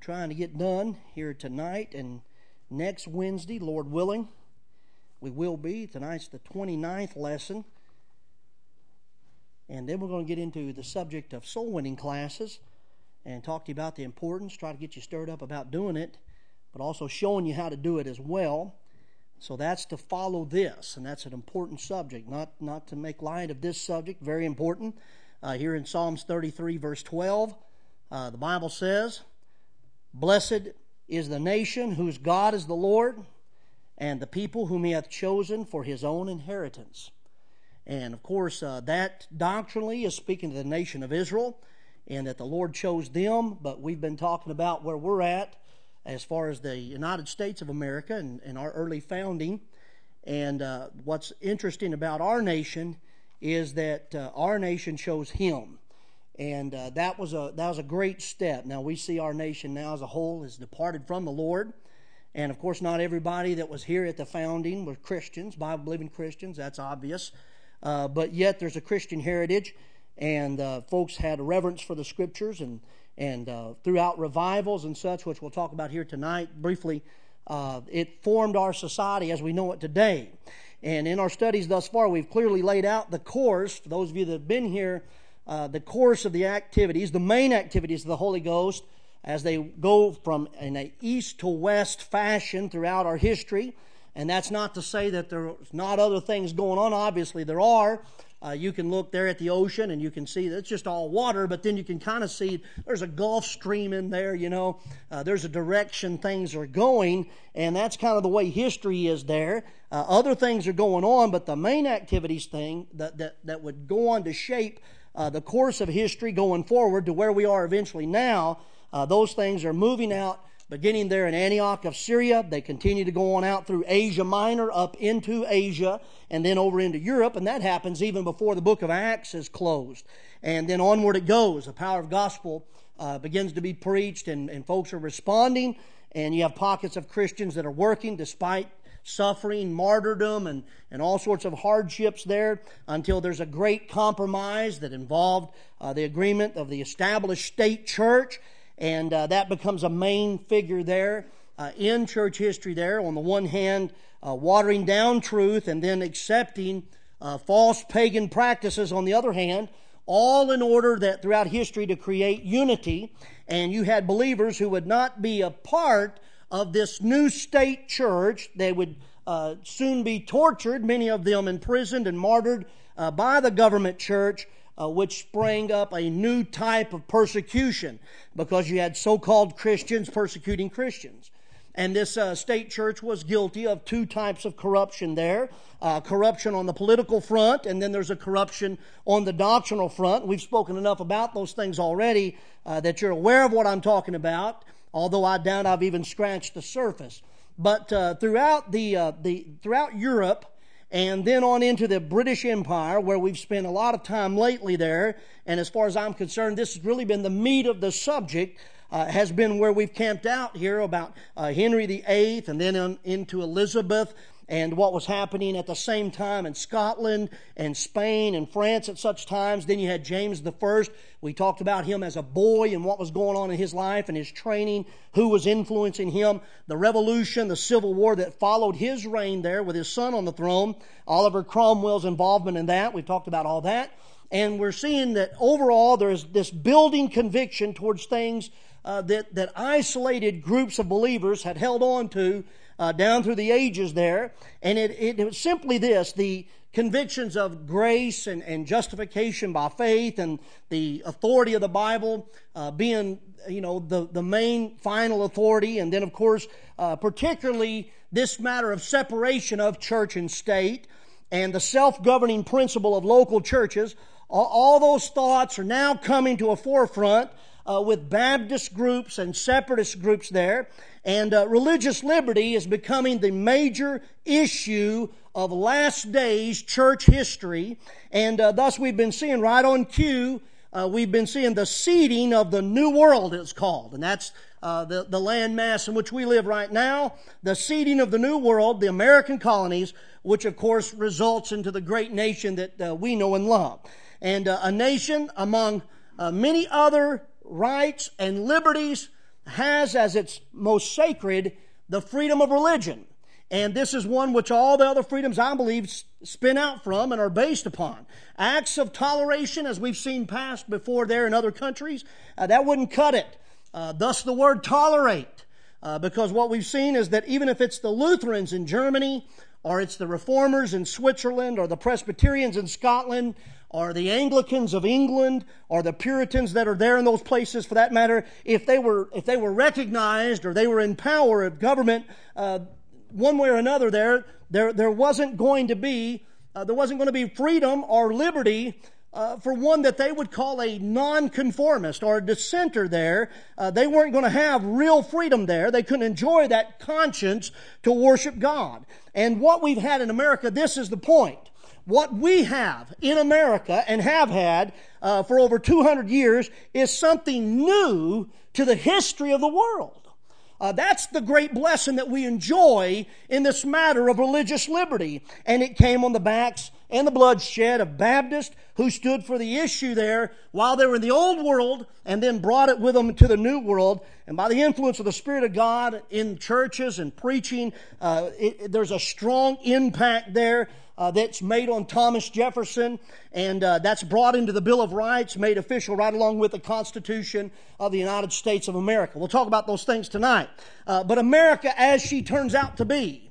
trying to get done here tonight and next Wednesday, Lord willing. We will be. Tonight's the 29th lesson. And then we're going to get into the subject of soul winning classes and talk to you about the importance, try to get you stirred up about doing it, but also showing you how to do it as well. So that's to follow this, and that's an important subject, not to make light of this subject, very important. Here in Psalms 33, verse 12, the Bible says, "Blessed is the nation whose God is the Lord, and the people whom He hath chosen for His own inheritance." And of course, that doctrinally is speaking to the nation of Israel, and that the Lord chose them, but we've been talking about where we're at as far as the United States of America and our early founding. And what's interesting about our nation is that our nation chose Him. And that was a great step. Now, we see our nation now as a whole has departed from the Lord. And of course, not everybody that was here at the founding were Christians, Bible-believing Christians, that's obvious. But yet there's a Christian heritage, and folks had a reverence for the Scriptures, and throughout revivals and such, which we'll talk about here tonight briefly, it formed our society as we know it today. And in our studies thus far, we've clearly laid out the course, for those of you that have been here, the course of the activities, the main activities of the Holy Ghost, as they go from in an east to west fashion throughout our history. And that's not to say that there's not other things going on. Obviously, there are. You can look there at the ocean and you can see that it's just all water, but then you can kind of see there's a Gulf Stream in there, you know. There's a direction things are going, and that's kind of the way history is there. Other things are going on, but the main activities thing that would go on to shape the course of history going forward to where we are eventually now, those things are moving out. Beginning there in Antioch of Syria, they continue to go on out through Asia Minor, up into Asia, and then over into Europe, and that happens even before the book of Acts is closed. And then onward it goes. The power of gospel begins to be preached, and folks are responding, and you have pockets of Christians that are working despite suffering, martyrdom, and all sorts of hardships there, until there's a great compromise that involved the agreement of the established state church. And that becomes a main figure there in church history there. On the one hand, watering down truth and then accepting false pagan practices on the other hand, all in order that throughout history to create unity. And you had believers who would not be a part of this new state church. They would soon be tortured, many of them imprisoned and martyred by the government church, which sprang up a new type of persecution because you had so-called Christians persecuting Christians. And this state church was guilty of two types of corruption there. Corruption on the political front, and then there's a corruption on the doctrinal front. We've spoken enough about those things already that you're aware of what I'm talking about, although I doubt I've even scratched the surface. But throughout Europe, and then on into the British Empire, where we've spent a lot of time lately there. And as far as I'm concerned, this has really been the meat of the subject, has been where we've camped out here about Henry VIII and then into Elizabeth and what was happening at the same time in Scotland and Spain and France at such times. Then you had James I. We talked about him as a boy and what was going on in his life and his training, who was influencing him. The Revolution, the Civil War that followed his reign there with his son on the throne. Oliver Cromwell's involvement in that. We've talked about all that. And we're seeing that overall there's this building conviction towards things that isolated groups of believers had held on to down through the ages there. And it was simply this, the convictions of grace and justification by faith and the authority of the Bible being, the main final authority. And then, of course, particularly this matter of separation of church and state and the self-governing principle of local churches. All those thoughts are now coming to a forefront with Baptist groups and separatist groups there. And religious liberty is becoming the major issue of last days church history. And thus we've been seeing right on cue, we've been seeing the seeding of the New World, it's called. And that's the landmass in which we live right now. The seeding of the New World, the American colonies, which of course results into the great nation that we know and love. And a nation among many other rights and liberties has as its most sacred the freedom of religion. And this is one which all the other freedoms, I believe, spin out from and are based upon. Acts of toleration, as we've seen passed before there in other countries, that wouldn't cut it. Thus the word tolerate. Because what we've seen is that even if it's the Lutherans in Germany, or it's the Reformers in Switzerland, or the Presbyterians in Scotland, or the Anglicans of England, or the Puritans that are there in those places, for that matter, if they were recognized or they were in power of government, one way or another, there wasn't going to be freedom or liberty for one that they would call a nonconformist or a dissenter there. They weren't going to have real freedom there. They couldn't enjoy that conscience to worship God. And what we've had in America, this is the point. What we have in America and have had for over 200 years is something new to the history of the world. That's the great blessing that we enjoy in this matter of religious liberty. And it came on the backs and the bloodshed of Baptists who stood for the issue there while they were in the old world and then brought it with them to the new world. And by the influence of the Spirit of God in churches and preaching, there's a strong impact there that's made on Thomas Jefferson, and that's brought into the Bill of Rights, made official right along with the Constitution of the United States of America. We'll talk about those things tonight. But America, as she turns out to be,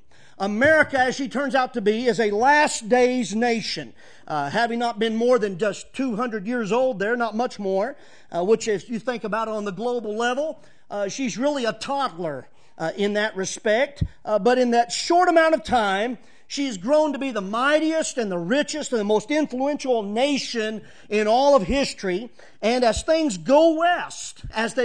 is a last days nation, having not been more than just 200 years old there, not much more, which if you think about it on the global level, she's really a toddler in that respect. But in that short amount of time, she's grown to be the mightiest and the richest and the most influential nation in all of history. And as things go west,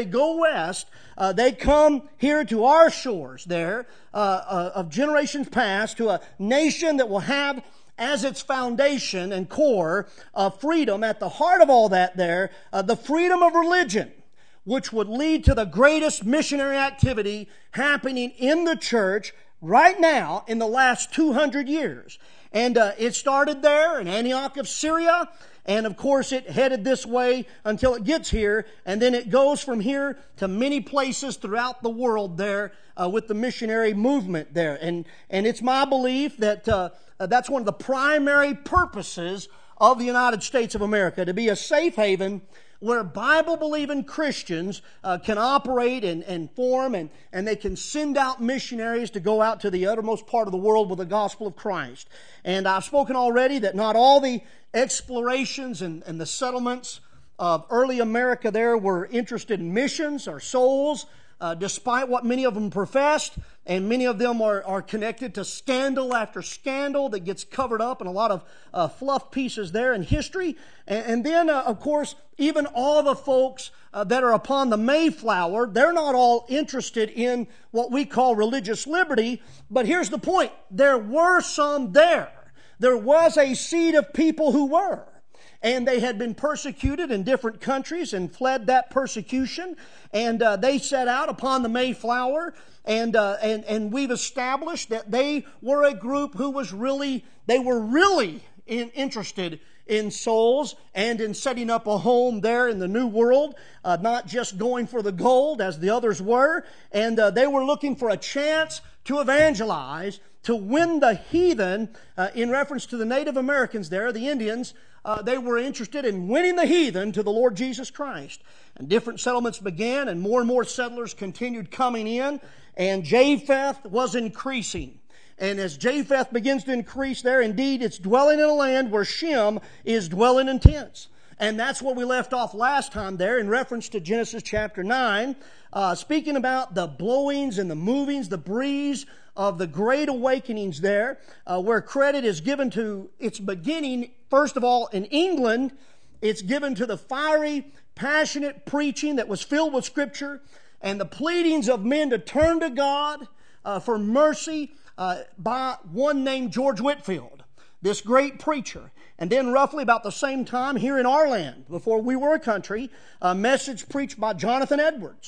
they come here to our shores there of generations past, to a nation that will have as its foundation and core freedom at the heart of all that there, the freedom of religion, which would lead to the greatest missionary activity happening in the church right now in the last 200 years. And it started there in Antioch of Syria, and of course it headed this way until it gets here, and then it goes from here to many places throughout the world there with the missionary movement there. And it's my belief that that's one of the primary purposes of the United States of America, to be a safe haven where Bible-believing Christians can operate and form, and they can send out missionaries to go out to the uttermost part of the world with the gospel of Christ. And I've spoken already that not all the explorations and the settlements of early America there were interested in missions or souls, despite what many of them professed, and many of them are connected to scandal after scandal that gets covered up in a lot of fluff pieces there in history. And then, of course, even all the folks that are upon the Mayflower, they're not all interested in what we call religious liberty. But here's the point. There were some there. There was a seed of people who were. And they had been persecuted in different countries and fled that persecution. And they set out upon the Mayflower. And we've established that they were a group who was really interested in souls and in setting up a home there in the New World, not just going for the gold as the others were. And they were looking for a chance to evangelize, to win the heathen, in reference to the Native Americans there, the Indians. They were interested in winning the heathen to the Lord Jesus Christ. And different settlements began, and more settlers continued coming in, and Japheth was increasing. And as Japheth begins to increase there, indeed, it's dwelling in a land where Shem is dwelling in tents. And that's where we left off last time there in reference to Genesis chapter 9, speaking about the blowings and the movings, the breeze of the great awakenings there, where credit is given to its beginning, first of all, in England. It's given to the fiery, passionate preaching that was filled with Scripture and the pleadings of men to turn to God for mercy by one named George Whitefield, this great preacher. And then roughly about the same time here in our land, before we were a country, a message preached by Jonathan Edwards.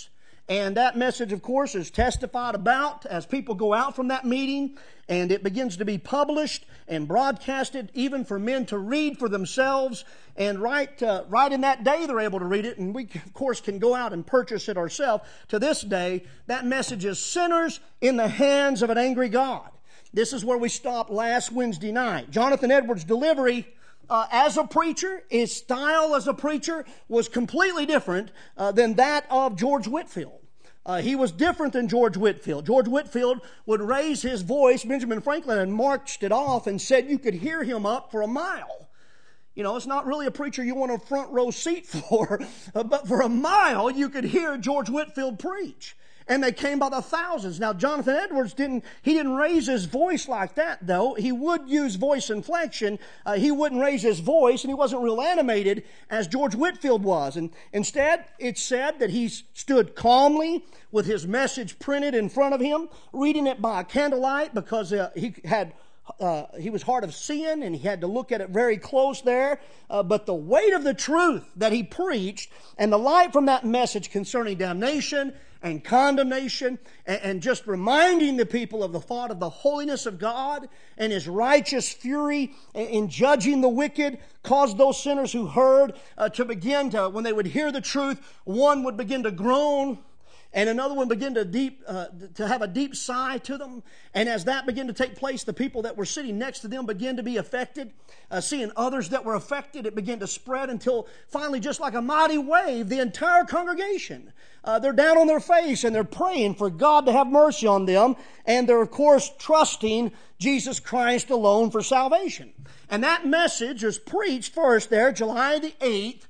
And that message, of course, is testified about as people go out from that meeting, and it begins to be published and broadcasted even for men to read for themselves. And right in that day, they're able to read it, and we, of course, can go out and purchase it ourselves. To this day, that message is sinners in the hands of an angry God. This is where we stopped last Wednesday night. Jonathan Edwards' delivery as a preacher, his style as a preacher was completely different than that of George Whitefield. He was different than George Whitefield. George Whitefield would raise his voice. Benjamin Franklin had marched it off and said you could hear him up for a mile. You know, it's not really a preacher you want a front row seat for, but for a mile you could hear George Whitefield preach. And they came by the thousands. Now, Jonathan Edwards didn't raise his voice like that, though. He would use voice inflection. He wouldn't raise his voice, and he wasn't real animated as George Whitefield was. And instead, it's said that he stood calmly with his message printed in front of him, reading it by candlelight because he was hard of seeing and he had to look at it very close there. But the weight of the truth that he preached and the light from that message concerning damnation and condemnation and just reminding the people of the thought of the holiness of God and His righteous fury in judging the wicked caused those sinners who heard to begin to, when they would hear the truth, one would begin to groan, and another one began to have a deep sigh to them. And as that began to take place, the people that were sitting next to them began to be affected. Seeing others that were affected, it began to spread until finally, just like a mighty wave, the entire congregation, they're down on their face and they're praying for God to have mercy on them. And they're, of course, trusting Jesus Christ alone for salvation. And that message was preached first there, July the 8th,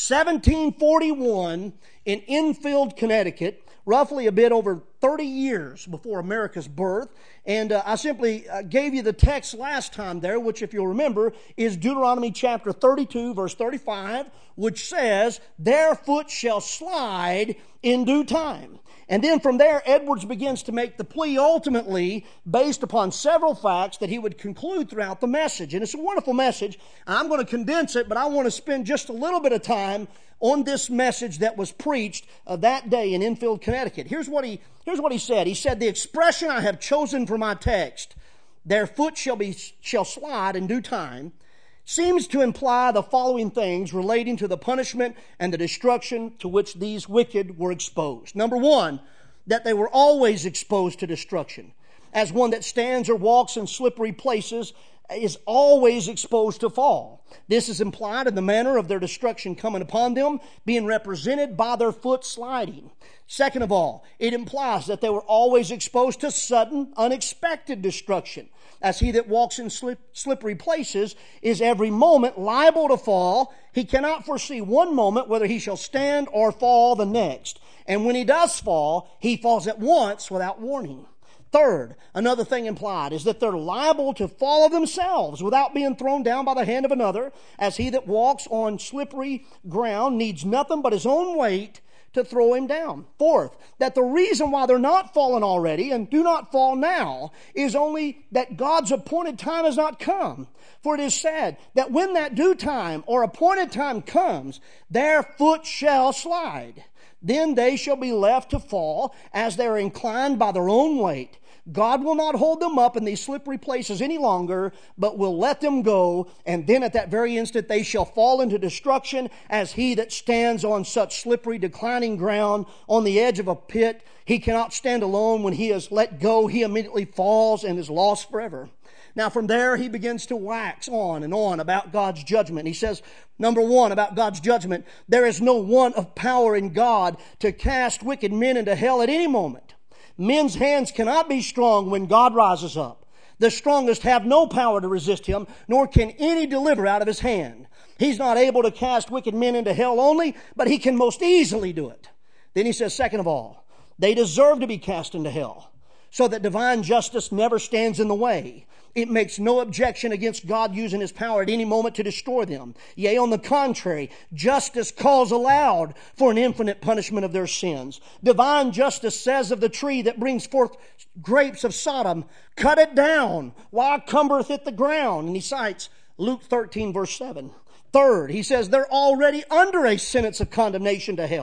1741 in Enfield, Connecticut, roughly a bit over 30 years before America's birth. And I simply gave you the text last time there, which, if you'll remember, is Deuteronomy chapter 32, verse 35, which says, "Their foot shall slide in due time." And then from there, Edwards begins to make the plea ultimately based upon several facts that he would conclude throughout the message. And it's a wonderful message. I'm going to condense it, but I want to spend just a little bit of time on this message that was preached that day in Enfield, Connecticut. Here's what he said. He said, "The expression I have chosen for my text, 'their foot shall slide in due time,' seems to imply the following things relating to the punishment and the destruction to which these wicked were exposed. Number one, that they were always exposed to destruction. As one that stands or walks in slippery places is always exposed to fall. This is implied in the manner of their destruction coming upon them, being represented by their foot sliding. Second of all, it implies that they were always exposed to sudden, unexpected destruction. As he that walks in slippery places is every moment liable to fall, he cannot foresee one moment whether he shall stand or fall the next. And when he does fall, he falls at once without warning. Third, another thing implied is that they're liable to fall of themselves without being thrown down by the hand of another, as he that walks on slippery ground needs nothing but his own weight to throw him down. Fourth, that the reason why they're not fallen already and do not fall now is only that God's appointed time has not come. For it is said that when that due time or appointed time comes, their foot shall slide. Then they shall be left to fall as they are inclined by their own weight. God will not hold them up in these slippery places any longer, but will let them go, and then at that very instant they shall fall into destruction as he that stands on such slippery, declining ground on the edge of a pit. He cannot stand alone. When he is let go, he immediately falls and is lost forever. Now from there he begins to wax on and on about God's judgment. He says, number one, about God's judgment, there is no want of power in God to cast wicked men into hell at any moment. Men's hands cannot be strong when God rises up. The strongest have no power to resist him, nor can any deliver out of his hand. He's not able to cast wicked men into hell only, but he can most easily do it. Then he says, second of all, they deserve to be cast into hell, so that divine justice never stands in the way. It makes no objection against God using his power at any moment to destroy them. Yea, on the contrary, justice calls aloud for an infinite punishment of their sins. Divine justice says of the tree that brings forth grapes of Sodom, cut it down, why cumbereth it the ground? And he cites Luke 13, verse 7. Third, he says they're already under a sentence of condemnation to hell.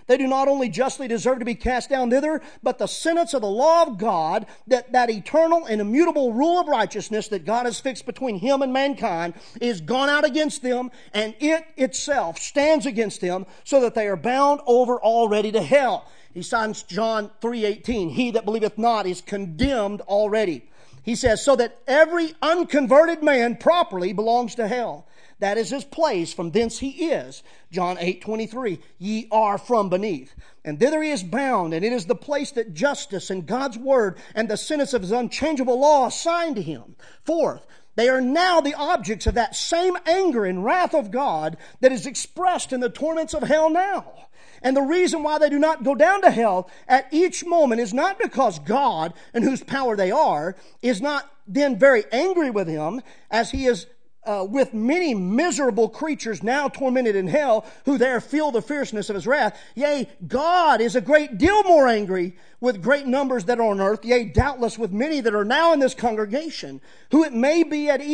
They do not only justly deserve to be cast down thither, but the sentence of the law of God, that eternal and immutable rule of righteousness that God has fixed between Him and mankind, is gone out against them, and it itself stands against them, so that they are bound over already to hell. He cites John 3:18. He that believeth not is condemned already. He says, so that every unconverted man properly belongs to hell. That is his place, from thence he is. John 8:23, ye are from beneath. And thither he is bound, and it is the place that justice and God's word and the sentence of His unchangeable law assigned to him. Fourth, they are now the objects of that same anger and wrath of God that is expressed in the torments of hell now. And the reason why they do not go down to hell at each moment is not because God, in whose power they are, is not then very angry with Him, as He is with many miserable creatures now tormented in hell, who there feel the fierceness of His wrath. Yea, God is a great deal more angry with great numbers that are on earth, yea, doubtless with many that are now in this congregation, who may be that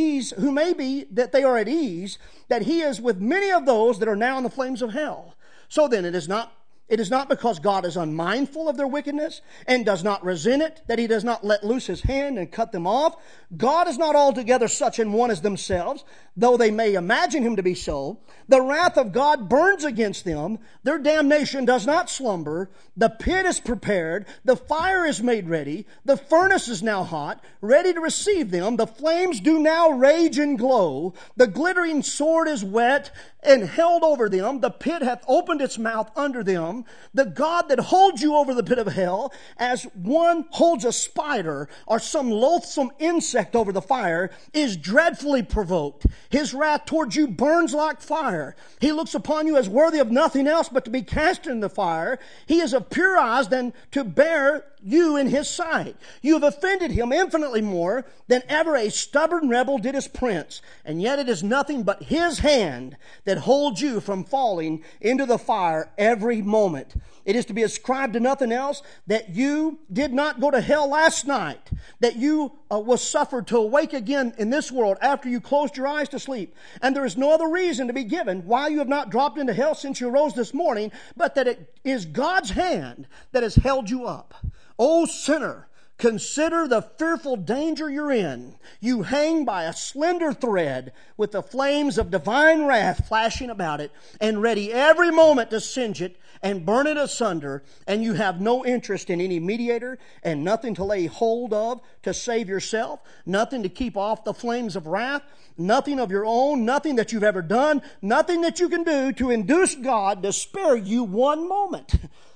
they are at ease, that He is with many of those that are now in the flames of hell. So then it is not because God is unmindful of their wickedness and does not resent it, that He does not let loose His hand and cut them off. God is not altogether such an one as themselves, though they may imagine Him to be so. The wrath of God burns against them. Their damnation does not slumber. The pit is prepared. The fire is made ready. The furnace is now hot, ready to receive them. The flames do now rage and glow. The glittering sword is wet and held over them. The pit hath opened its mouth under them. The God that holds you over the pit of hell, as one holds a spider or some loathsome insect over the fire, is dreadfully provoked. His wrath towards you burns like fire. He looks upon you as worthy of nothing else but to be cast in the fire. He is of purer eyes than to bear you in His sight. You have offended Him infinitely more than ever a stubborn rebel did his prince. And yet it is nothing but His hand that holds you from falling into the fire every moment. It is to be ascribed to nothing else that you did not go to hell last night, that you was suffered to awake again in this world after you closed your eyes to sleep. And there is no other reason to be given why you have not dropped into hell since you arose this morning, but that it is God's hand that has held you up. O sinner, consider the fearful danger you're in. You hang by a slender thread with the flames of divine wrath flashing about it and ready every moment to singe it and burn it asunder, and you have no interest in any mediator and nothing to lay hold of to save yourself, nothing to keep off the flames of wrath, nothing of your own, nothing that you've ever done, nothing that you can do to induce God to spare you one moment.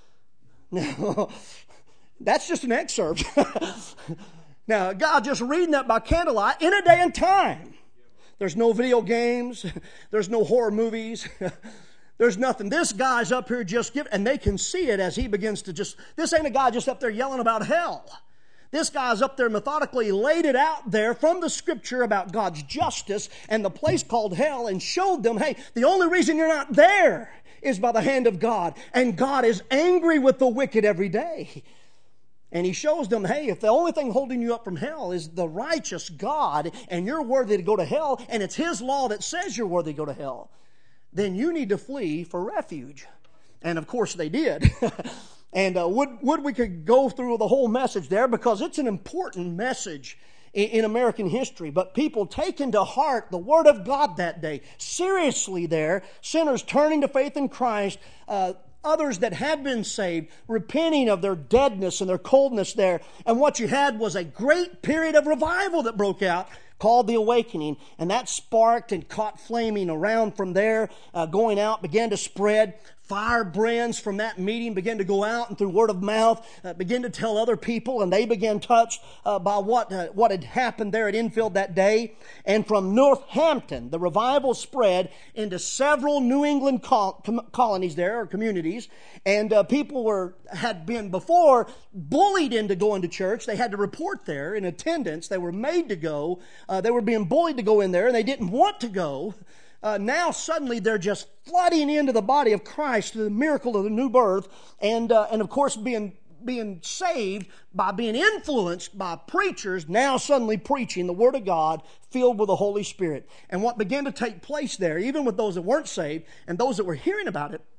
Now, that's just an excerpt. Now, God just reading that by candlelight in a day and time. There's no video games. There's no horror movies. There's nothing. This guy's up here just giving, and they can see it as he begins to this ain't a guy just up there yelling about hell. This guy's up there methodically laid it out there from the Scripture about God's justice and the place called hell, and showed them, hey, the only reason you're not there is by the hand of God. And God is angry with the wicked every day. And He shows them, hey, if the only thing holding you up from hell is the righteous God, and you're worthy to go to hell, and it's His law that says you're worthy to go to hell, then you need to flee for refuge. And of course they did. And would we could go through the whole message there, because it's an important message in American history. But people taking to heart the Word of God that day, seriously there, sinners turning to faith in Christ, others that had been saved, repenting of their deadness and their coldness there. And what you had was a great period of revival that broke out, called the Awakening, and that sparked and caught flaming around from there, going out, began to spread. Firebrands from that meeting began to go out and through word of mouth began to tell other people, and they began touched by what had happened there at Enfield that day. And from Northampton, the revival spread into several New England colonies there, or communities, and people had been before bullied into going to church. They had to report there in attendance. They were made to go. They were being bullied to go in there, and they didn't want to go. Now suddenly they're just flooding into the body of Christ, the miracle of the new birth, and of course being saved by being influenced by preachers now suddenly preaching the Word of God filled with the Holy Spirit. And what began to take place there, even with those that weren't saved and those that were hearing about it,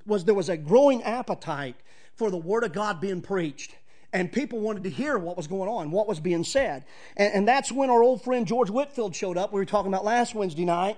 there was a growing appetite for the Word of God being preached. And people wanted to hear what was going on, what was being said. And that's when our old friend George Whitefield showed up. We were talking about last Wednesday night.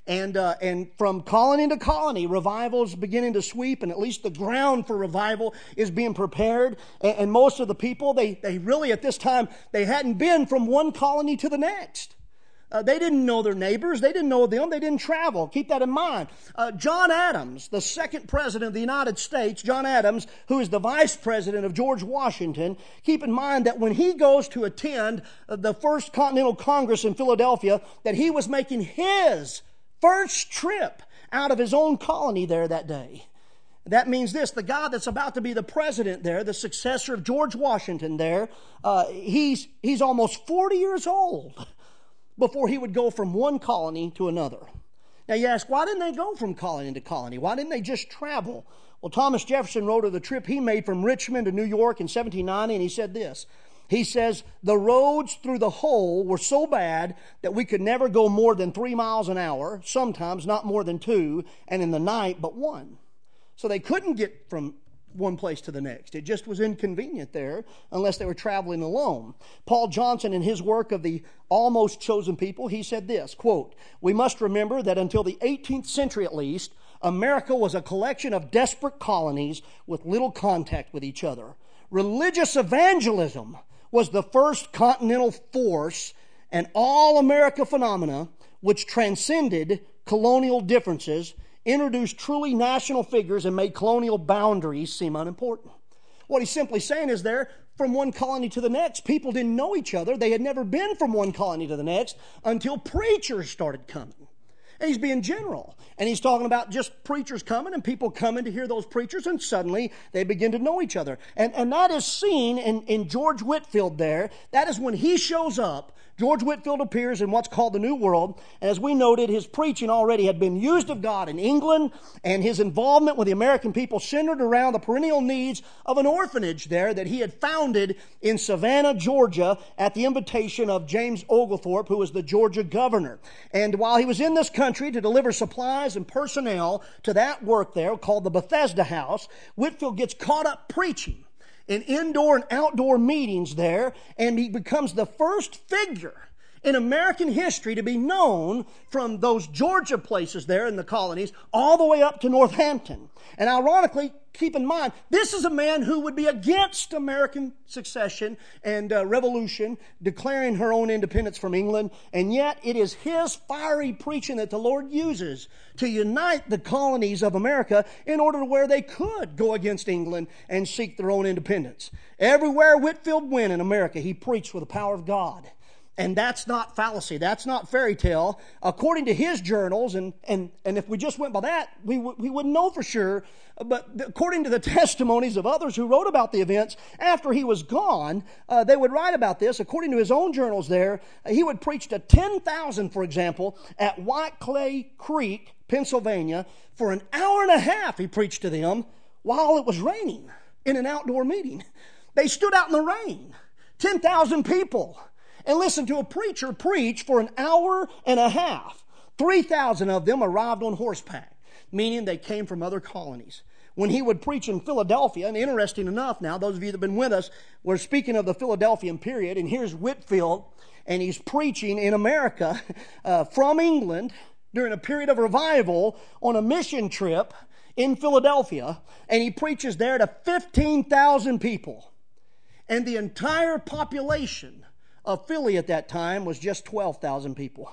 And from colony to colony, revival is beginning to sweep, and at least the ground for revival is being prepared. And most of the people, they really at this time, they hadn't been from one colony to the next. They didn't know their neighbors. They didn't know them. They didn't travel. Keep that in mind. John Adams, the second president of the United States, John Adams, who is the vice president of George Washington, keep in mind that when he goes to attend the First Continental Congress in Philadelphia, that he was making his first trip out of his own colony there that day. That means this: the guy that's about to be the president there, the successor of George Washington there, he's almost 40 years old before he would go from one colony to another. Now you ask, why didn't they go from colony to colony? Why didn't they just travel? Well, Thomas Jefferson wrote of the trip he made from Richmond to New York in 1790, and he said this. He says, the roads through the whole were so bad that we could never go more than 3 miles an hour, sometimes not more than 2, and in the night but 1. So they couldn't get from one place to the next. It just was inconvenient there unless they were traveling alone. Paul Johnson, in his work of the Almost Chosen People, he said this, quote, we must remember that until the 18th century at least, America was a collection of desperate colonies with little contact with each other. Religious evangelism was the first continental force and all-America phenomena which transcended colonial differences, introduced truly national figures, and made colonial boundaries seem unimportant. What he's simply saying is there, from one colony to the next, people didn't know each other. They had never been from one colony to the next until preachers started coming. And he's being general. And he's talking about just preachers coming and people coming to hear those preachers, and suddenly they begin to know each other. And that is seen in George Whitefield there. That is when he shows up. George Whitefield appears in what's called the New World. And as we noted, his preaching already had been used of God in England, and his involvement with the American people centered around the perennial needs of an orphanage there that he had founded in Savannah, Georgia, at the invitation of James Oglethorpe, who was the Georgia governor. And while he was in this country to deliver supplies and personnel to that work there called the Bethesda House, Whitefield gets caught up preaching in indoor and outdoor meetings there, and he becomes the first figure in American history to be known from those Georgia places there in the colonies all the way up to Northampton. And ironically, keep in mind, this is a man who would be against American succession and revolution, declaring her own independence from England, and yet it is his fiery preaching that the Lord uses to unite the colonies of America in order to where they could go against England and seek their own independence. Everywhere Whitefield went in America, he preached with the power of God. And that's not fallacy. That's not fairy tale. According to his journals, and if we just went by that, we wouldn't know for sure. But according to the testimonies of others who wrote about the events after he was gone, they would write about this. According to his own journals there, he would preach to 10,000, for example, at White Clay Creek, Pennsylvania. For an hour and a half he preached to them while it was raining in an outdoor meeting. They stood out in the rain. 10,000 people. And listen to a preacher preach for an hour and a half. 3,000 of them arrived on horseback, meaning they came from other colonies. When he would preach in Philadelphia, and interesting enough now, those of you that have been with us, we're speaking of the Philadelphian period, and here's Whitefield, and he's preaching in America from England during a period of revival on a mission trip in Philadelphia, and he preaches there to 15,000 people. And the entire population of Philly at that time was just 12,000 people.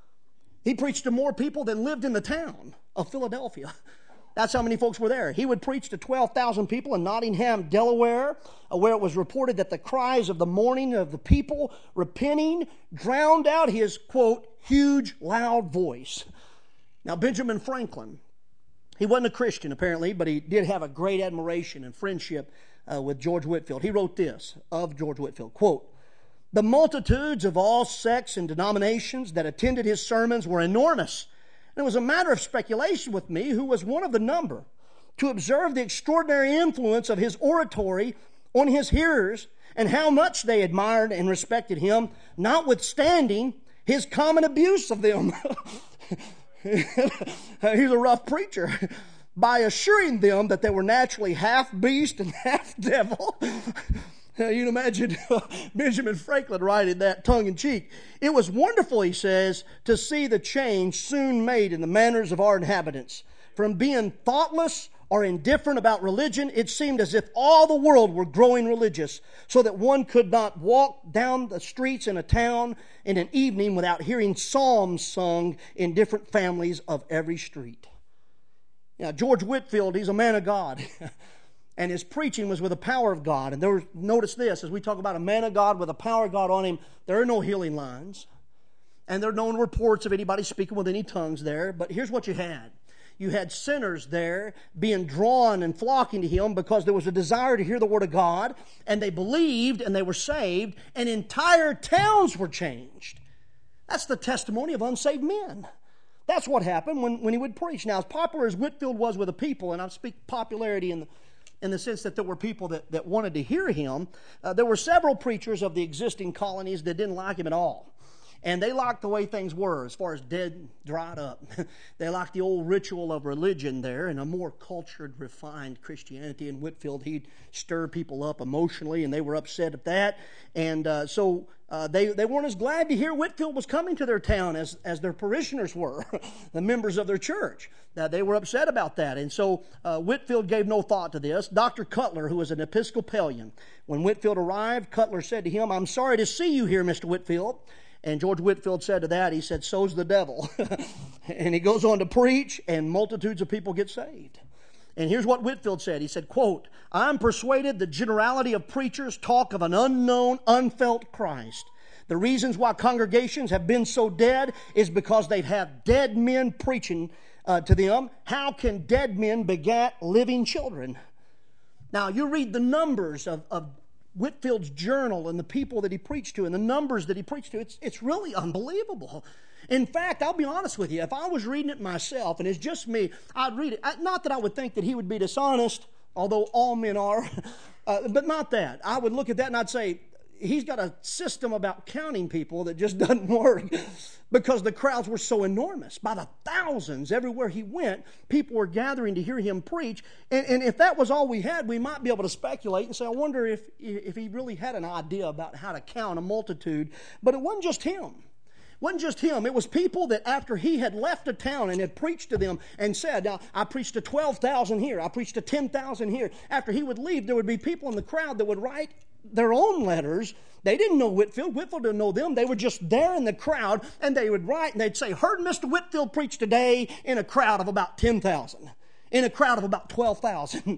He preached to more people than lived in the town of Philadelphia. That's how many folks were there. He would preach to 12,000 people in Nottingham, Delaware, where it was reported that the cries of the mourning of the people repenting drowned out his, quote, huge, loud voice. Now, Benjamin Franklin, he wasn't a Christian apparently, but he did have a great admiration and friendship with George Whitefield. He wrote this of George Whitefield, quote, the multitudes of all sects and denominations that attended his sermons were enormous. And it was a matter of speculation with me, who was one of the number, to observe the extraordinary influence of his oratory on his hearers and how much they admired and respected him, notwithstanding his common abuse of them. He's a rough preacher. by assuring them that they were naturally half beast and half devil. You can imagine Benjamin Franklin writing that tongue-in-cheek. It was wonderful, he says, to see the change soon made in the manners of our inhabitants. From being thoughtless or indifferent about religion, it seemed as if all the world were growing religious, so that one could not walk down the streets in a town in an evening without hearing psalms sung in different families of every street. Now, George Whitefield, he's a man of God. And his preaching was with the power of God. And notice this, as we talk about a man of God with the power of God on him, there are no healing lines. And there are no reports of anybody speaking with any tongues there. But here's what you had. You had sinners there being drawn and flocking to him because there was a desire to hear the Word of God. And they believed and they were saved. And entire towns were changed. That's the testimony of unsaved men. That's what happened when he would preach. Now, as popular as Whitefield was with the people, and I speak popularity in the sense that there were people that wanted to hear him, there were several preachers of the existing colonies that didn't like him at all. And they liked the way things were as far as dead, dried up. They liked the old ritual of religion there and a more cultured, refined Christianity. And Whitefield, he'd stir people up emotionally, and they were upset at that. And so they weren't as glad to hear Whitefield was coming to their town as their parishioners were, the members of their church. They were upset about that. And so Whitefield gave no thought to this. Dr. Cutler, who was an Episcopalian, when Whitefield arrived, Cutler said to him, "I'm sorry to see you here, Mr. Whitefield." And George Whitefield said to that, he said, "So's the devil." And he goes on to preach, and multitudes of people get saved. And here's what Whitefield said. He said, quote, "I'm persuaded the generality of preachers talk of an unknown, unfelt Christ. The reasons why congregations have been so dead is because they've had dead men preaching to them. How can dead men begat living children?" Now, you read the numbers of Whitefield's journal and the people that he preached to and the numbers that he preached to. It's really unbelievable. In fact, I'll be honest with you. If I was reading it myself, and it's just me, I'd read it. Not that I would think that he would be dishonest, although all men are, but not that. I would look at that and I'd say, he's got a system about counting people that just doesn't work because the crowds were so enormous. By the thousands, everywhere he went, people were gathering to hear him preach. And if that was all we had, we might be able to speculate and say, I wonder if he really had an idea about how to count a multitude. But it wasn't just him. It wasn't just him. It was people that after he had left a town and had preached to them and said, now, I preached to 12,000 here. I preached to 10,000 here. After he would leave, there would be people in the crowd that would write their own letters. They didn't know Whitefield. Whitefield didn't know them. They were just there in the crowd, and they would write, and they'd say, heard Mr. Whitefield preach today in a crowd of about 10,000, in a crowd of about 12,000.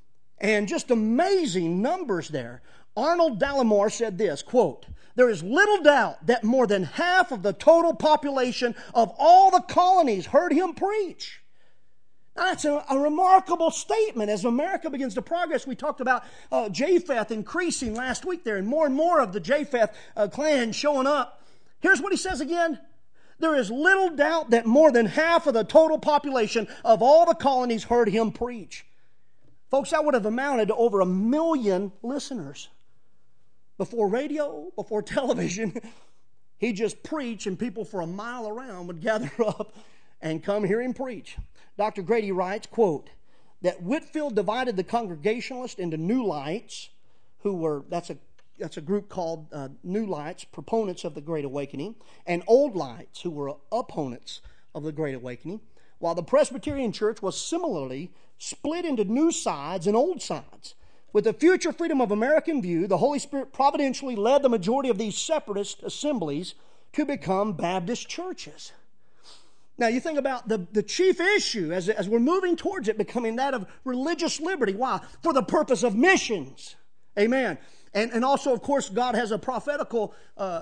And just amazing numbers there. Arnold Dallimore said this, quote, "There is little doubt that more than half of the total population of all the colonies heard him preach." Now, that's a remarkable statement. As America begins to progress, we talked about Japheth increasing last week there, and more of the Japheth clan showing up. Here's what he says again. There is little doubt that more than half of the total population of all the colonies heard him preach. Folks, that would have amounted to over 1 million listeners. Before radio, before television, he'd just preach, and people for a mile around would gather up and come hear him preach. Dr. Grady writes, quote, that Whitefield divided the Congregationalists into New Lights, who were, that's a group called New Lights, proponents of the Great Awakening, and Old Lights, who were opponents of the Great Awakening, while the Presbyterian Church was similarly split into new sides and old sides. With the future freedom of America in view, the Holy Spirit providentially led the majority of these separatist assemblies to become Baptist churches. Now, you think about the chief issue as we're moving towards it becoming that of religious liberty. Why? For the purpose of missions. Amen. And also, of course, God has a prophetical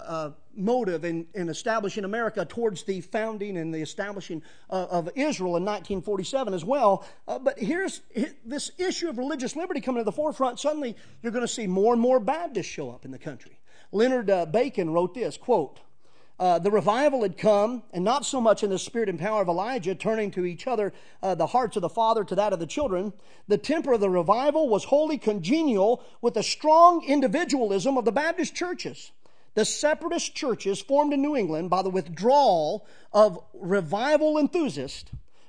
motive in establishing America towards the founding and the establishing of Israel in 1947 as well. But here's this issue of religious liberty coming to the forefront. Suddenly, you're going to see more and more Baptists show up in the country. Leonard Bacon wrote this, quote, the revival had come, and not so much in the spirit and power of Elijah, turning to each other the hearts of the father to that of the children. The temper of the revival was wholly congenial with the strong individualism of the Baptist churches. The separatist churches formed in New England by the withdrawal of revival enthusiasts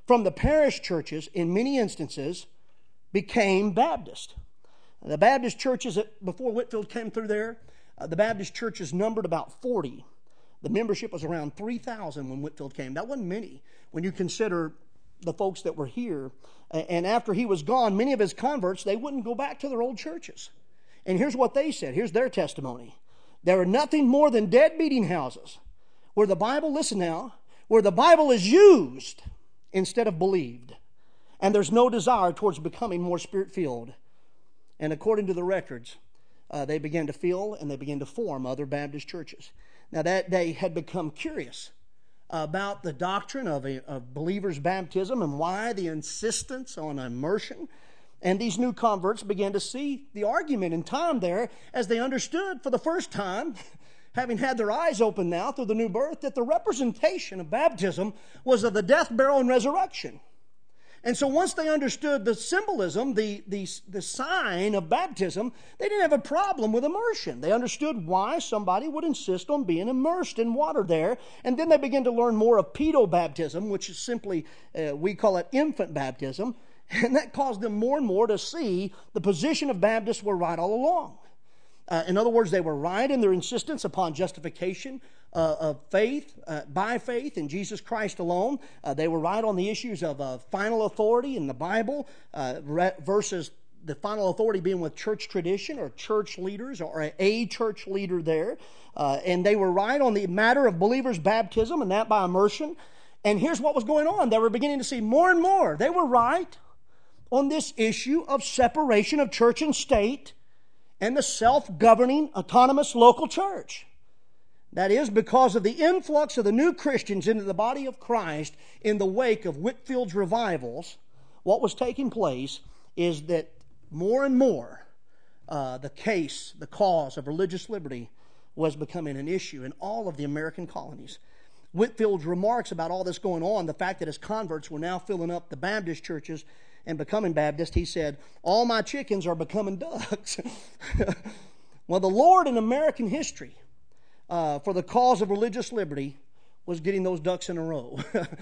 from the parish churches, in many instances, became Baptist. The Baptist churches, before Whitefield came through there, the Baptist churches numbered about 40. The membership was around 3,000 when Whitefield came. That wasn't many when you consider the folks that were here. And after he was gone, many of his converts, they wouldn't go back to their old churches. And here's what they said. Here's their testimony. There are nothing more than dead meeting houses where the Bible, listen now, where the Bible is used instead of believed. And there's no desire towards becoming more spirit-filled. And according to the records, they began to fill and they began to form other Baptist churches. Now that they had become curious about the doctrine of believers' baptism and why the insistence on immersion. And these new converts began to see the argument in time there as they understood for the first time, having had their eyes open now through the new birth, that the representation of baptism was of the death, burial, and resurrection. And so once they understood the symbolism, the sign of baptism, they didn't have a problem with immersion. They understood why somebody would insist on being immersed in water there. And then they began to learn more of pedobaptism, which is simply, we call it infant baptism. And that caused them more and more to see the position of Baptists were right all along. In other words, they were right in their insistence upon justification of faith, by faith in Jesus Christ alone. They were right on the issues of final authority in the Bible versus the final authority being with church tradition or church leaders or a church leader there. And they were right on the matter of believers' baptism and that by immersion. And here's what was going on. They were beginning to see more and more. They were right on this issue of separation of church and state and the self-governing, autonomous local church. That is because of the influx of the new Christians into the body of Christ in the wake of Whitefield's revivals. What was taking place is that more and more the cause of religious liberty was becoming an issue in all of the American colonies. Whitefield's remarks about all this going on, the fact that his converts were now filling up the Baptist churches and becoming Baptist, he said, all my chickens are becoming ducks. Well, the Lord in American history for the cause of religious liberty was getting those ducks in a row.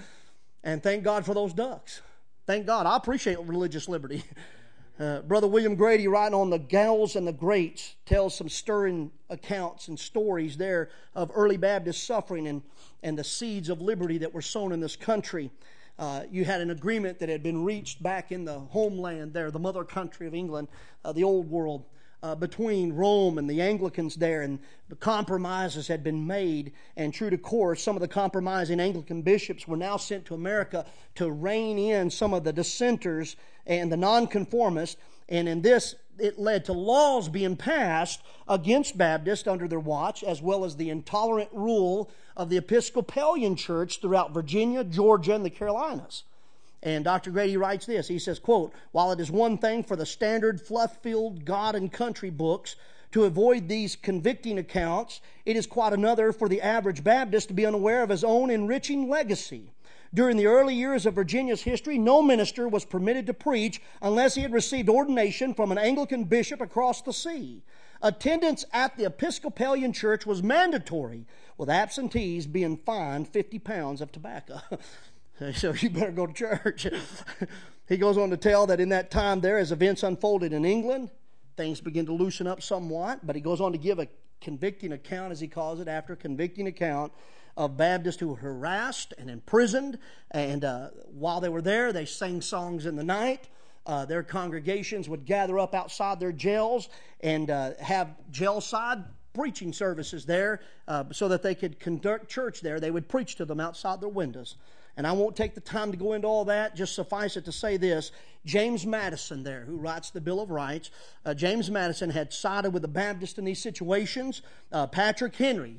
And thank God for those ducks. Thank God. I appreciate religious liberty. Brother William Grady, writing on the Gals and the Greats, tells some stirring accounts and stories there of early Baptist suffering and the seeds of liberty that were sown in this country. You had an agreement that had been reached back in the homeland there, the mother country of England, the old world, between Rome and the Anglicans there, and the compromises had been made, and true to course, some of the compromising Anglican bishops were now sent to America to rein in some of the dissenters and the nonconformists, and in this it led to laws being passed against Baptists under their watch, as well as the intolerant rule of the Episcopalian Church throughout Virginia, Georgia, and the Carolinas. And Dr. Grady writes this. He says, quote, while it is one thing for the standard fluff-filled God and country books to avoid these convicting accounts, it is quite another for the average Baptist to be unaware of his own enriching legacy. During the early years of Virginia's history, no minister was permitted to preach unless he had received ordination from an Anglican bishop across the sea. Attendance at the Episcopalian Church was mandatory, with absentees being fined 50 pounds of tobacco. So you better go to church. He goes on to tell that in that time there, as events unfolded in England, things begin to loosen up somewhat, but he goes on to give a convicting account, as he calls it, after convicting account of Baptists who were harassed and imprisoned, and while they were there, they sang songs in the night. Their congregations would gather up outside their jails and have jail-side preaching services there so that they could conduct church there. They would preach to them outside their windows. And I won't take the time to go into all that. Just suffice it to say this. James Madison there, who writes the Bill of Rights, James Madison had sided with the Baptists in these situations. Patrick Henry,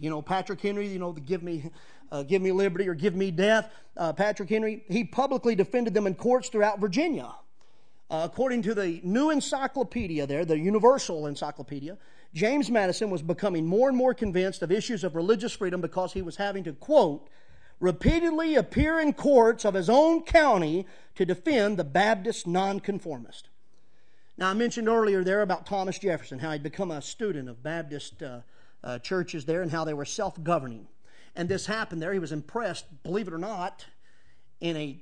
the give me liberty or give me death. Patrick Henry, he publicly defended them in courts throughout Virginia. According to the new encyclopedia there, the Universal Encyclopedia, James Madison was becoming more and more convinced of issues of religious freedom because he was having to, quote, repeatedly appear in courts of his own county to defend the Baptist nonconformist. Now, I mentioned earlier there about Thomas Jefferson, how he'd become a student of Baptist churches there and how they were self-governing. And this happened there. He was impressed, believe it or not, in a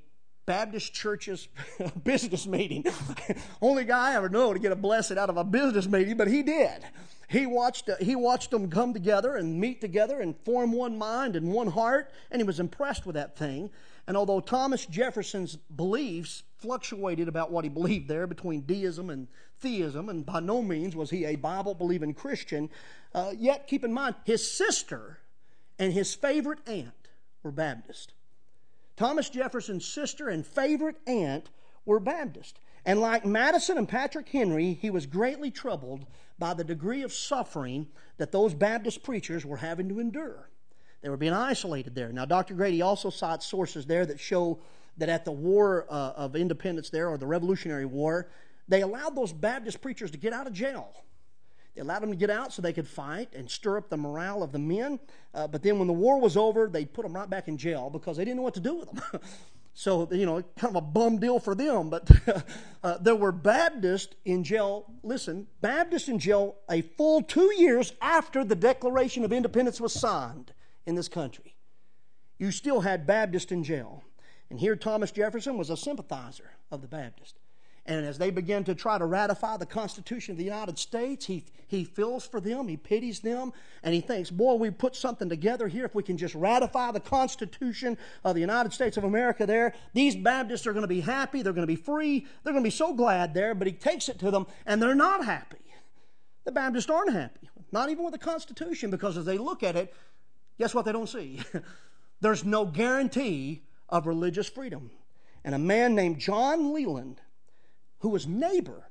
Baptist church's business meeting. Only guy I ever know to get a blessing out of a business meeting, but he did. He watched them come together and meet together and form one mind and one heart, and he was impressed with that thing. And although Thomas Jefferson's beliefs fluctuated about what he believed there between deism and theism, and by no means was he a Bible-believing Christian, yet keep in mind, his sister and his favorite aunt were Baptist. Thomas Jefferson's sister and favorite aunt were Baptist. And like Madison and Patrick Henry, he was greatly troubled by the degree of suffering that those Baptist preachers were having to endure. They were being isolated there. Now, Dr. Grady also cites sources there that show that at the War of Independence there, or the Revolutionary War, they allowed those Baptist preachers to get out of jail. They allowed them to get out so they could fight and stir up the morale of the men. But then when the war was over, they put them right back in jail because they didn't know what to do with them. So, kind of a bum deal for them. But there were Baptists in jail, Baptists in jail a full 2 years after the Declaration of Independence was signed in this country. You still had Baptists in jail. And here Thomas Jefferson was a sympathizer of the Baptists. And as they began to try to ratify the Constitution of the United States, he feels for them, he pities them, and he thinks, boy, we put something together here. If we can just ratify the Constitution of the United States of America there, these Baptists are going to be happy, they're going to be free, they're going to be so glad there, but he takes it to them, and they're not happy. The Baptists aren't happy, not even with the Constitution, because as they look at it, guess what they don't see? There's no guarantee of religious freedom. And a man named John Leland, who was a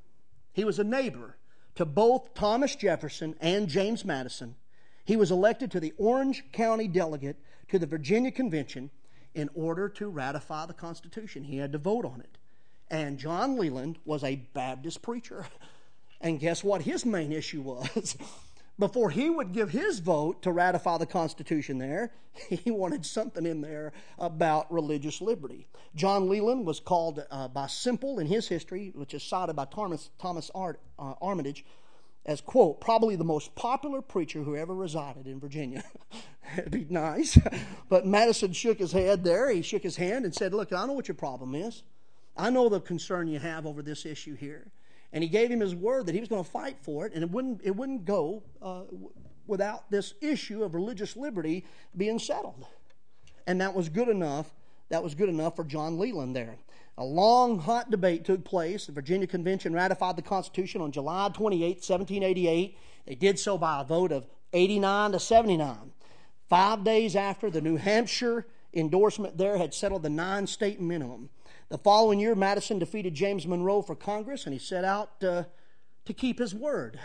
neighbor to both Thomas Jefferson and James Madison. He was elected to the Orange County delegate to the Virginia Convention in order to ratify the Constitution. He had to vote on it. And John Leland was a Baptist preacher. And guess what his main issue was? Before he would give his vote to ratify the Constitution there, he wanted something in there about religious liberty. John Leland was called by Semple in his history, which is cited by Thomas Armitage, as, quote, probably the most popular preacher who ever resided in Virginia. It'd be nice. But Madison shook his head there. He shook his hand and said, look, I know what your problem is. I know the concern you have over this issue here. And he gave him his word that he was going to fight for it, and it wouldn't go without this issue of religious liberty being settled. And that was good enough. That was good enough for John Leland there. A long, hot debate took place. The Virginia Convention ratified the Constitution on July 28, 1788. They did so by a vote of 89 to 79. 5 days after, the New Hampshire endorsement there had settled the 9-state minimum. The following year, Madison defeated James Monroe for Congress, and he set out to keep his word.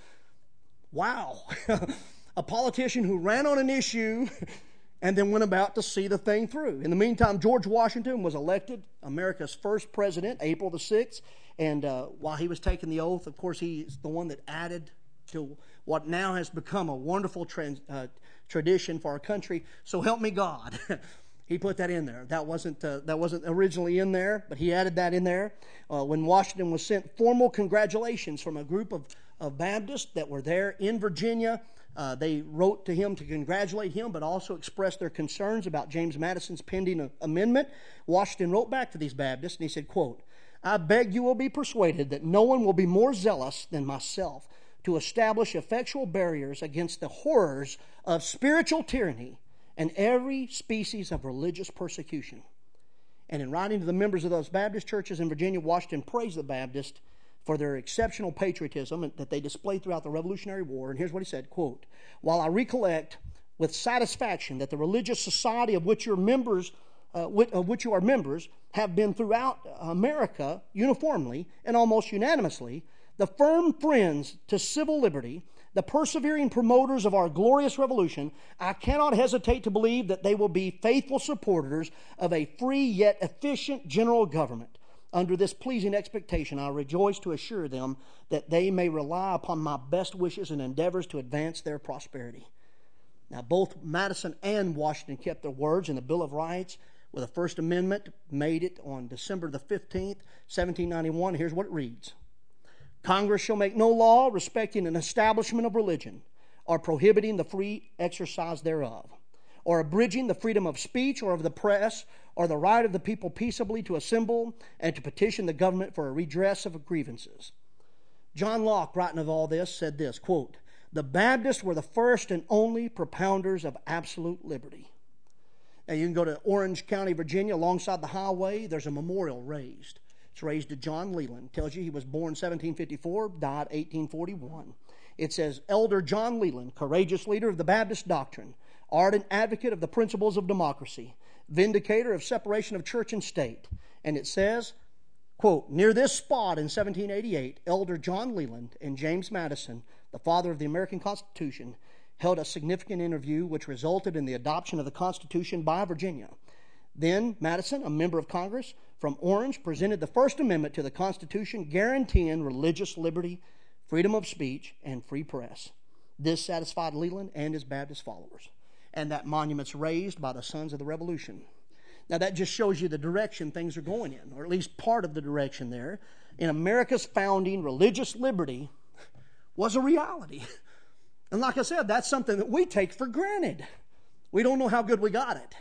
Wow. A politician who ran on an issue and then went about to see the thing through. In the meantime, George Washington was elected America's first president, April the 6th, and while he was taking the oath, of course, he's the one that added to what now has become a wonderful tradition for our country. So help me God. He put that in there. That wasn't originally in there, but he added that in there. When Washington was sent formal congratulations from a group of Baptists that were there in Virginia, they wrote to him to congratulate him, but also expressed their concerns about James Madison's pending amendment. Washington wrote back to these Baptists, and he said, quote, I beg you will be persuaded that no one will be more zealous than myself to establish effectual barriers against the horrors of spiritual tyranny and every species of religious persecution. And in writing to the members of those Baptist churches in Virginia, Washington praised the Baptists for their exceptional patriotism that they displayed throughout the Revolutionary War. And here's what he said, quote, while I recollect with satisfaction that the religious society of which you are members have been throughout America uniformly and almost unanimously the firm friends to civil liberty, the persevering promoters of our glorious revolution, I cannot hesitate to believe that they will be faithful supporters of a free yet efficient general government. Under this pleasing expectation, I rejoice to assure them that they may rely upon my best wishes and endeavors to advance their prosperity. Now, both Madison and Washington kept their words in the Bill of Rights, with the First Amendment made it on December the 15th, 1791. Here's what it reads. Congress shall make no law respecting an establishment of religion or prohibiting the free exercise thereof, or abridging the freedom of speech or of the press, or the right of the people peaceably to assemble and to petition the government for a redress of grievances. John Locke, writing of all this, said this, quote, "The Baptists were the first and only propounders of absolute liberty." Now you can go to Orange County, Virginia, alongside the highway. There's a memorial raised. It's raised to John Leland. It tells you he was born 1754, died 1841. It says, "Elder John Leland, courageous leader of the Baptist doctrine, ardent advocate of the principles of democracy, vindicator of separation of church and state." And it says, quote, "Near this spot in 1788, Elder John Leland and James Madison, the father of the American Constitution, held a significant interview which resulted in the adoption of the Constitution by Virginia. Then Madison, a member of Congress from Orange, presented the First Amendment to the Constitution guaranteeing religious liberty, freedom of speech, and free press. This satisfied Leland and his Baptist followers. And that monument's raised by the Sons of the Revolution." Now that just shows you the direction things are going in, or at least part of the direction there. In America's founding, religious liberty was a reality. And like I said, that's something that we take for granted. We don't know how good we got it.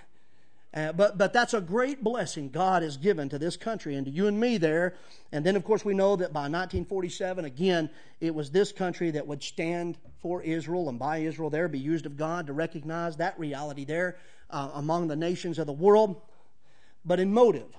But that's a great blessing God has given to this country and to you and me there. And then, of course, we know that by 1947, again, it was this country that would stand for Israel and by Israel there, be used of God to recognize that reality there among the nations of the world. But in motive,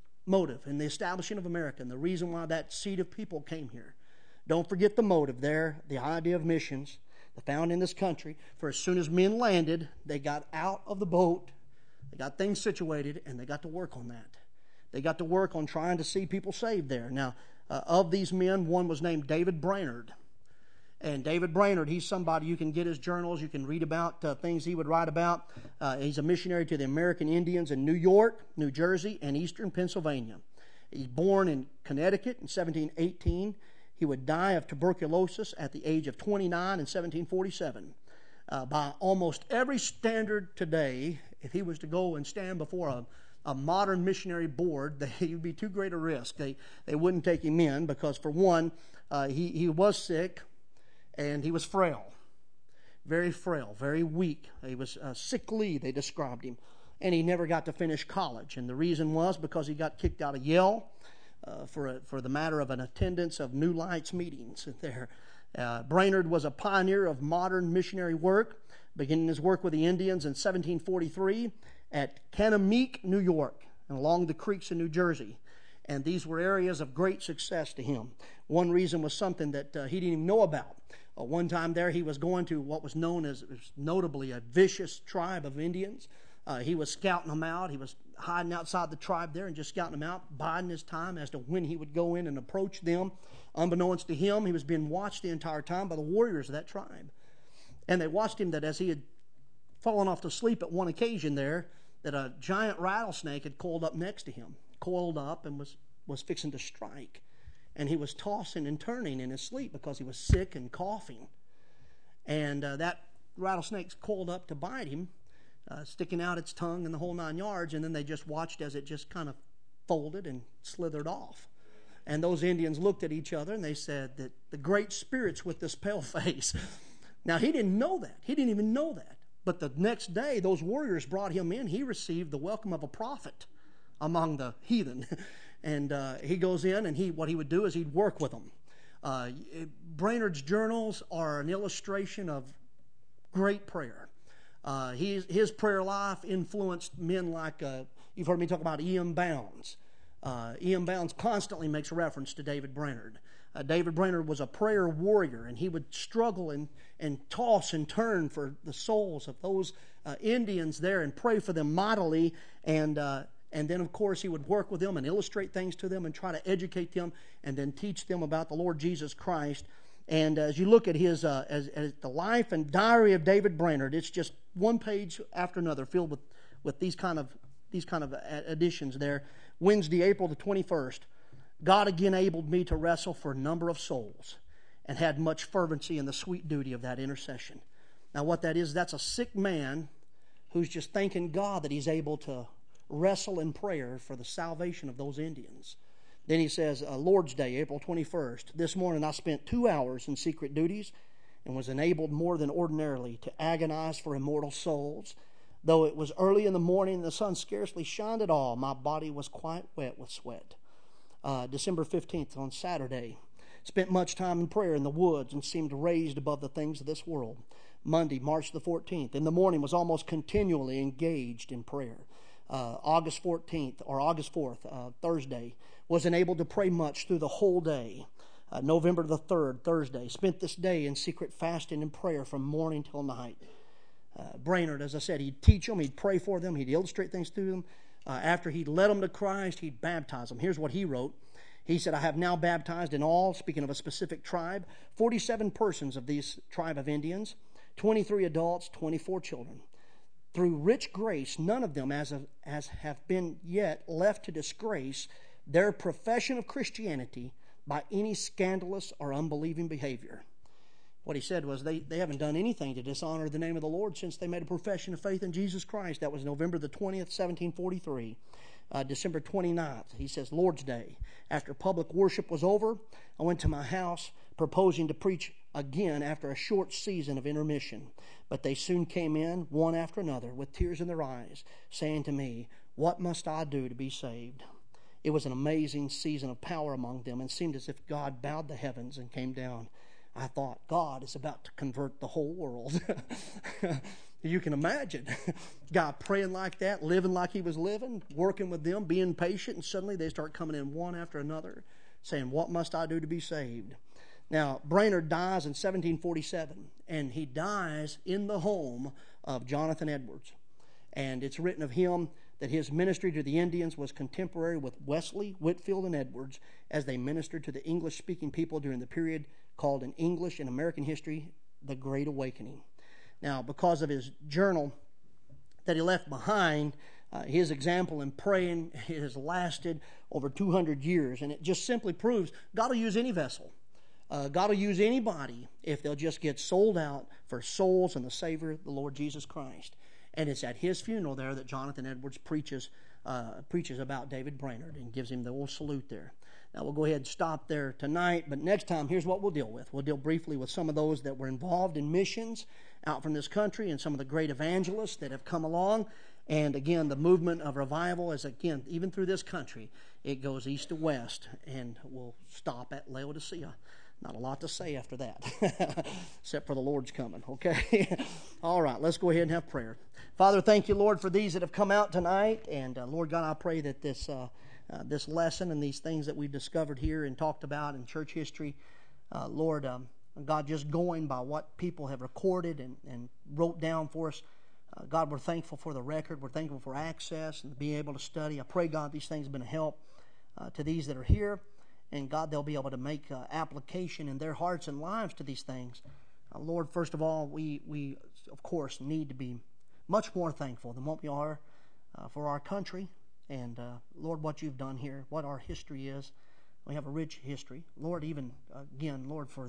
in the establishing of America, and the reason why that seed of people came here. Don't forget the motive there, the idea of missions, the founding this country. For as soon as men landed, they got out of the boat, they got things situated, and they got to work on that. They got to work on trying to see people saved there. Now, of these men, one was named David Brainerd. And David Brainerd, he's somebody, you can get his journals, you can read about things he would write about. He's a missionary to the American Indians in New York, New Jersey, and eastern Pennsylvania. He's born in Connecticut in 1718. He would die of tuberculosis at the age of 29 in 1747. By almost every standard today, if he was to go and stand before a modern missionary board, he would be too great a risk. They wouldn't take him in because, for one, he was sick and he was frail, very weak. He was sickly, they described him, and he never got to finish college. And the reason was because he got kicked out of Yale for the matter of an attendance of New Lights meetings there. Brainerd was a pioneer of modern missionary work, beginning his work with the Indians in 1743 at Canameek, New York, and along the creeks in New Jersey. And these were areas of great success to him. One reason was something that he didn't even know about. One time there he was going to what was known as notably a vicious tribe of Indians. He was scouting them out. He was hiding outside the tribe there and just scouting them out, biding his time as to when he would go in and approach them. Unbeknownst to him, he was being watched the entire time by the warriors of that tribe. And they watched him that as he had fallen off to sleep at one occasion there, that a giant rattlesnake had coiled up next to him, coiled up and was fixing to strike. And he was tossing and turning in his sleep because he was sick and coughing. And that rattlesnake's coiled up to bite him, sticking out its tongue and the whole 9 yards, and then they just watched as it just kind of folded and slithered off. And those Indians looked at each other and they said that the Great Spirit's with this pale face. Now, he didn't know that. He didn't even know that. But the next day, those warriors brought him in. He received the welcome of a prophet among the heathen. And he goes in, and what he would do is he'd work with them. Brainerd's journals are an illustration of great prayer. His prayer life influenced men like, you've heard me talk about E.M. Bounds. E.M. Bounds constantly makes reference to David Brainerd. David Brainerd was a prayer warrior, and he would struggle and toss and turn for the souls of those Indians there and pray for them mightily. And then, of course, he would work with them and illustrate things to them and try to educate them and then teach them about the Lord Jesus Christ. And as you look at his as the life and diary of David Brainerd, it's just one page after another filled with these kind of additions there. Wednesday, April the 21st. God again enabled me to wrestle for a number of souls and had much fervency in the sweet duty of that intercession. Now what that is, that's a sick man who's just thanking God that he's able to wrestle in prayer for the salvation of those Indians. Then he says, Lord's Day, April 21st. This morning I spent 2 hours in secret duties and was enabled more than ordinarily to agonize for immortal souls. Though it was early in the morning and the sun scarcely shined at all, my body was quite wet with sweat. December 15th, on Saturday. Spent much time in prayer in the woods and seemed raised above the things of this world. Monday, March the 14th. In the morning was almost continually engaged in prayer. August 4th, Thursday, was enabled to pray much through the whole day. November the 3rd, Thursday, spent this day in secret fasting and prayer from morning till night. Brainerd, as I said, he'd teach them, he'd pray for them, he'd illustrate things to them. After he'd led them to Christ, he'd baptize them. Here's what he wrote. He said, I have now baptized in all, speaking of a specific tribe, 47 persons of this tribe of Indians, 23 adults, 24 children. Through rich grace, none of them as have been yet left to disgrace their profession of Christianity by any scandalous or unbelieving behavior. What he said was they haven't done anything to dishonor the name of the Lord since they made a profession of faith in Jesus Christ. That was November the 20th, 1743. December 29th, he says, Lord's Day. After public worship was over, I went to my house proposing to preach again after a short season of intermission. But they soon came in, one after another, with tears in their eyes, saying to me, what must I do to be saved? It was an amazing season of power among them, and seemed as if God bowed the heavens and came down. I thought, God is about to convert the whole world. You can imagine. God praying like that, living like he was living, working with them, being patient, and suddenly they start coming in one after another, saying, what must I do to be saved? Now, Brainerd dies in 1747, and he dies in the home of Jonathan Edwards. And it's written of him that his ministry to the Indians was contemporary with Wesley, Whitefield, and Edwards as they ministered to the English-speaking people during the period called in English and American history, the Great Awakening. Now, because of his journal that he left behind, his example in praying has lasted over 200 years, and it just simply proves God will use any vessel. God will use anybody if they'll just get sold out for souls and the Savior, the Lord Jesus Christ. And it's at his funeral there that Jonathan Edwards preaches about David Brainerd and gives him the old salute there. Now, we'll go ahead and stop there tonight, but next time, here's what we'll deal with. We'll deal briefly with some of those that were involved in missions out from this country and some of the great evangelists that have come along. And again, the movement of revival is, again, even through this country, it goes east to west, and we'll stop at Laodicea. Not a lot to say after that, except for the Lord's coming, okay? All right, let's go ahead and have prayer. Father, thank you, Lord, for these that have come out tonight. And, Lord God, I pray that this lesson and these things that we've discovered here and talked about in church history, Lord, God, just going by what people have recorded and wrote down for us, God, we're thankful for the record. We're thankful for access and being able to study. I pray, God, these things have been a help to these that are here. And God, they'll be able to make application in their hearts and lives to these things. Lord, first of all, we of course need to be much more thankful than what we are for our country. And Lord, what you've done here, what our history is. We have a rich history. Lord, even again, Lord, for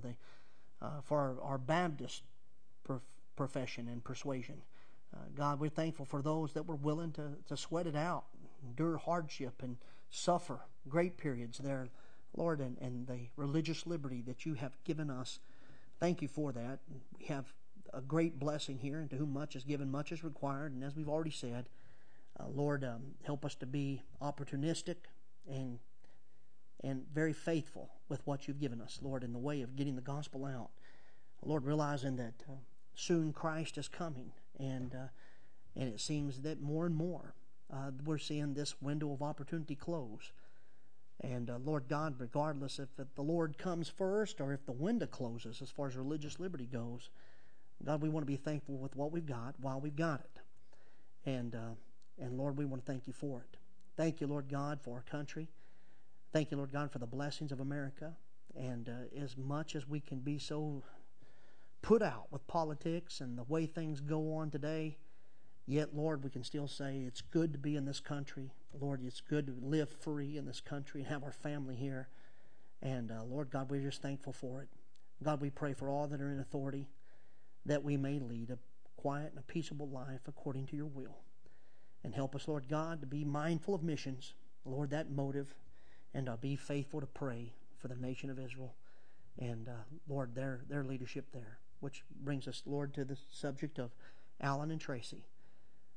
our Baptist profession and persuasion. God, we're thankful for those that were willing to sweat it out, endure hardship, and suffer great periods there. Lord, and the religious liberty that you have given us, thank you for that. We have a great blessing here, and to whom much is given, much is required. And as we've already said, Lord, help us to be opportunistic and very faithful with what you've given us, Lord, in the way of getting the gospel out. Lord, realizing that soon Christ is coming, and it seems that more and more we're seeing this window of opportunity close. And Lord God, regardless if the Lord comes first or if the window closes as far as religious liberty goes, God, we want to be thankful with what we've got while we've got it. And Lord, we want to thank you for it. Thank you, Lord God, for our country. Thank you, Lord God, for the blessings of America. And as much as we can be so put out with politics and the way things go on today, yet, Lord, we can still say it's good to be in this country. Lord, it's good to live free in this country and have our family here. And, Lord God, we're just thankful for it. God, we pray for all that are in authority that we may lead a quiet and a peaceable life according to your will. And help us, Lord God, to be mindful of missions. Lord, that motive. And be faithful to pray for the nation of Israel. And, Lord, their leadership there. Which brings us, Lord, to the subject of Alan and Tracy.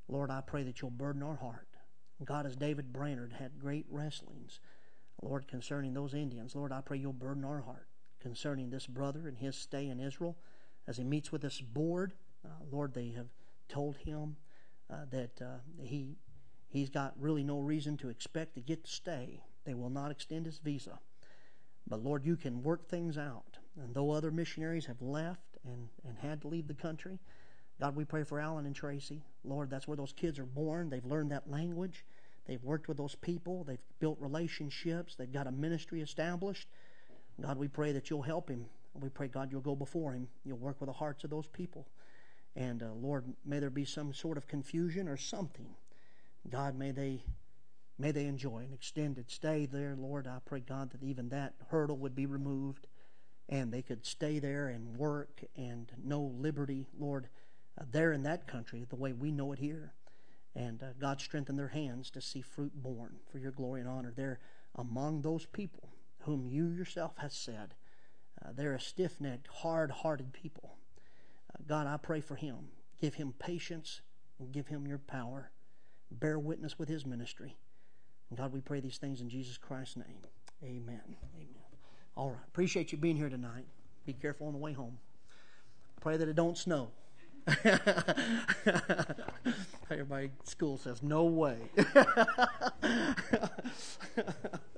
Lord, I pray that you'll burden our heart. God, as David Brainerd had great wrestlings, Lord, concerning those Indians, Lord, I pray you'll burden our heart concerning this brother and his stay in Israel. As he meets with this board, Lord, they have told him that he's got really no reason to expect to get to stay. They will not extend his visa. But Lord, you can work things out. And though other missionaries have left and had to leave the country, God, we pray for Alan and Tracy. Lord, that's where those kids are born. They've learned that language. They've worked with those people. They've built relationships. They've got a ministry established. God, we pray that you'll help him. We pray, God, you'll go before him. You'll work with the hearts of those people. And Lord, may there be some sort of confusion or something. God, may they enjoy an extended stay there. Lord, I pray, God, that even that hurdle would be removed and they could stay there and work and know liberty, Lord, there in that country the way we know it here. And God, strengthen their hands to see fruit born for your glory and honor. They're among those people whom you yourself has said they're a stiff-necked, hard-hearted people. God, I pray for him. Give him patience and give him your power. Bear witness with his ministry. And God, we pray these things in Jesus Christ's name. Amen. Amen. All right. Appreciate you being here tonight. Be careful on the way home. Pray that it don't snow. Everybody at school says, no way.